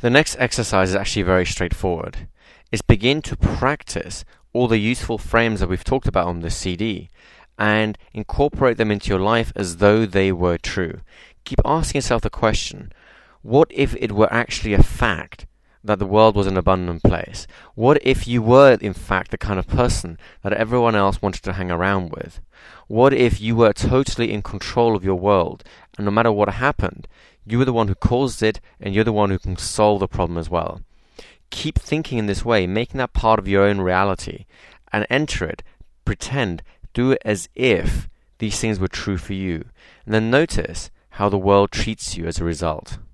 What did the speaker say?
The next exercise is actually very straightforward. It's begin to practice all the useful frames that we've talked about on this CD and incorporate them into your life as though they were true. Keep asking yourself the question, what if it were actually a fact that the world was an abundant place? What if you were, in fact, the kind of person that everyone else wanted to hang around with? What if you were totally in control of your world, and no matter what happened, you were the one who caused it, and you're the one who can solve the problem as well? Keep thinking in this way, making that part of your own reality, and enter it, pretend, do it as if these things were true for you, and then notice how the world treats you as a result.